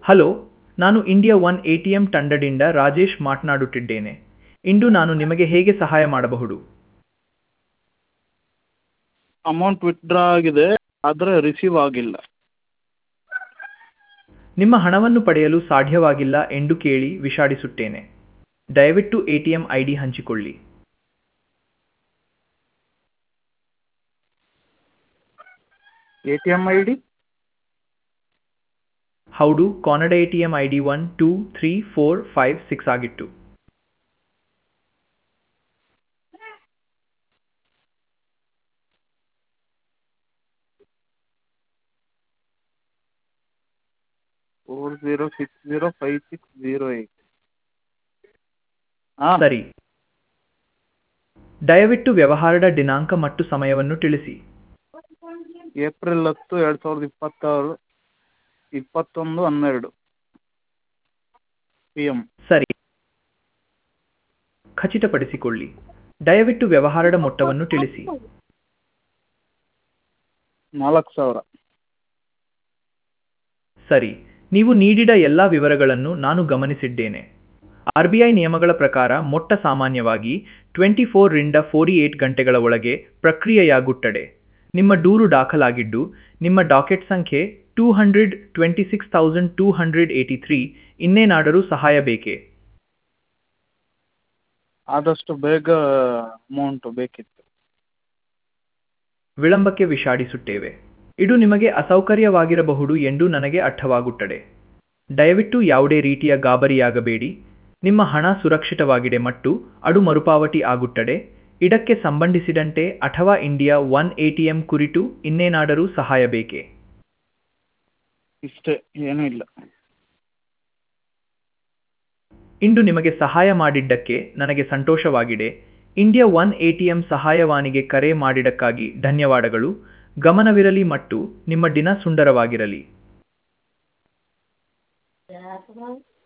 Hello, ನಾನು India one ATM ತಂಡದಿಂದ ರಾಜೇಶ್ ಮಾತನಾಡುತ್ತಿದ್ದೇನೆ. ಇಂದು ನಾನು ನಿಮಗೆ ಹೇಗೆ ಸಹಾಯ ಮಾಡಬಹುದು? ಅಮೌಂಟ್ ವಿತ್ಡ್ರಾ ಆಗಿದೆ, ಆದರೆ ರಿಸೀವ್ ಆಗಿಲ್ಲ. ನಿಮ್ಮ ಹಣವನ್ನು ಪಡೆಯಲು ಸಾಧ್ಯವಾಗಿಲ್ಲ ಎಂದು ಕೇಳಿ ವಿಷಾದಿಸುತ್ತೇನೆ. ದಯವಿಟ್ಟು ಎಟಿಎಂ ಐಡಿ ಹಂಚಿಕೊಳ್ಳಿ. ಎ.ಟಿ.ಎಮ್ ಐ ಡಿ ಹೌದು, ಕಾನಡ ಎಟಿಎಂ ಐಡಿ 123456 ಆಗಿತ್ತು. Four zero six zero 5608. ಹಾಂ, ಸರಿ. ದಯವಿಟ್ಟು ವ್ಯವಹಾರದ ದಿನಾಂಕ ಮತ್ತು ಸಮಯವನ್ನು ತಿಳಿಸಿ. April 10, 2026, 21:12 PM. ಸರಿ, ಖಚಿತಪಡಿಸಿಕೊಳ್ಳಿ. ದಯವಿಟ್ಟು ವ್ಯವಹಾರದ ಮೊತ್ತವನ್ನು ತಿಳಿಸಿ. 4,000. ಸರಿ, ನೀವು ನೀಡಿದ ಎಲ್ಲ ವಿವರಗಳನ್ನು ನಾನು ಗಮನಿಸಿದ್ದೇನೆ. ಆರ್ಬಿಐ ನಿಯಮಗಳ ಪ್ರಕಾರ ಮೊತ್ತ ಸಾಮಾನ್ಯವಾಗಿ 24 ರಿಂದ 48 ಗಂಟೆಗಳ ಒಳಗೆ ಪ್ರಕ್ರಿಯೆಯಾಗುತ್ತದೆ. ನಿಮ್ಮ ದೂರು ದಾಖಲಾಗಿದ್ದು, ನಿಮ್ಮ ಡಾಕೆಟ್ ಸಂಖ್ಯೆ 226,283. ಇನ್ನೇನಾದರೂ ಸಹಾಯ ಬೇಕೇ? ಆದಷ್ಟು ಬೇಗ ಅಮೌಂಟ್ ಬೇಕಿತ್ತು. ವಿಳಂಬಕ್ಕೆ ವಿಷಾದಿಸುತ್ತೇವೆ. ಇದು ನಿಮಗೆ ಅಸೌಕರ್ಯವಾಗಿರಬಹುದು ಎಂದು ನನಗೆ ಅರ್ಥವಾಗುತ್ತದೆ. ದಯವಿಟ್ಟು ಯಾವುದೇ ರೀತಿಯ ಗಾಬರಿಯಾಗಬೇಡಿ. ನಿಮ್ಮ ಹಣ ಸುರಕ್ಷಿತವಾಗಿದೆ ಮತ್ತು ಅದು ಮರುಪಾವತಿ ಆಗುತ್ತದೆ. ಇದಕ್ಕೆ ಸಂಬಂಧಿಸಿದಂತೆ ಅಥವಾ ಇಂಡಿಯಾ ಒನ್ ಎಟಿಎಂ ಕುರಿತು ಇನ್ನೇನಾದರೂ ಸಹಾಯ ಬೇಕೇ? ಇಷ್ಟೇ, ಏನೂ ಇಲ್ಲ. ಇಂದು ನಿಮಗೆ ಸಹಾಯ ಮಾಡಿದ್ದಕ್ಕೆ ನನಗೆ ಸಂತೋಷವಾಗಿದೆ. ಇಂಡಿಯಾ ಒನ್ ಎಟಿಎಂ ಸಹಾಯವಾಣಿಗೆ ಕರೆ ಮಾಡಿದ್ದಕ್ಕಾಗಿ ಧನ್ಯವಾದಗಳು. ಗಮನವಿರಲಿ ಮತ್ತು ನಿಮ್ಮ ದಿನ ಸುಂದರವಾಗಿರಲಿ.